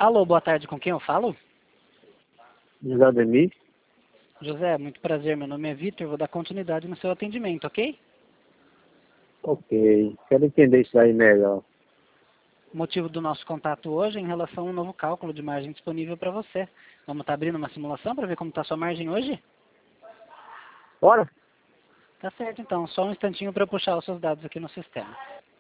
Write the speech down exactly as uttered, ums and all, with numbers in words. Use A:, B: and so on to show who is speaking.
A: Alô, boa tarde, com quem eu falo?
B: José Ademir?
A: José, muito prazer, meu nome é Vitor, vou dar continuidade no seu atendimento, ok?
B: Ok, quero entender isso aí melhor.
A: O motivo do nosso contato hoje é em relação a um novo cálculo de margem disponível para você. Vamos estar abrindo uma simulação para ver como está a sua margem hoje?
B: Bora?
A: Tá certo, então, só um instantinho para eu puxar os seus dados aqui no sistema.